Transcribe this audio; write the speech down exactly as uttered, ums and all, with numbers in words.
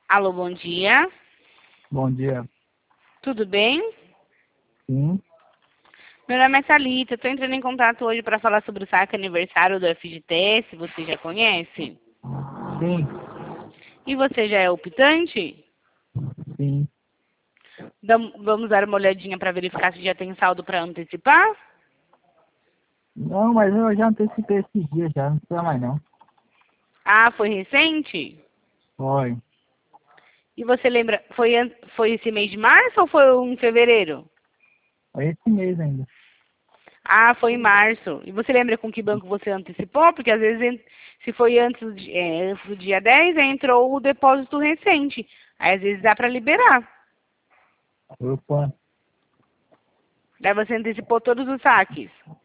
Alô, bom dia. Bom dia. Tudo bem? Sim, Meu nome é Thalita. Estou entrando em contato hoje para falar sobre o saque aniversário do F G T S. Você já conhece? sim, E você já é optante? sim. Dam- Vamos dar uma olhadinha para verificar se já tem saldo para antecipar? Não, mas eu já antecipei esses dias já, não precisa mais não. Ah, foi recente? Foi. E você lembra, foi, an- foi esse mês de março ou foi em fevereiro? Foi esse mês ainda. Ah, foi em março. E você lembra com que banco você antecipou? Porque às vezes, en- se foi antes, do di- é, antes do dia dez, aí entrou o depósito recente. Aí às vezes dá para liberar. Opa, Daí você antecipou todos os saques.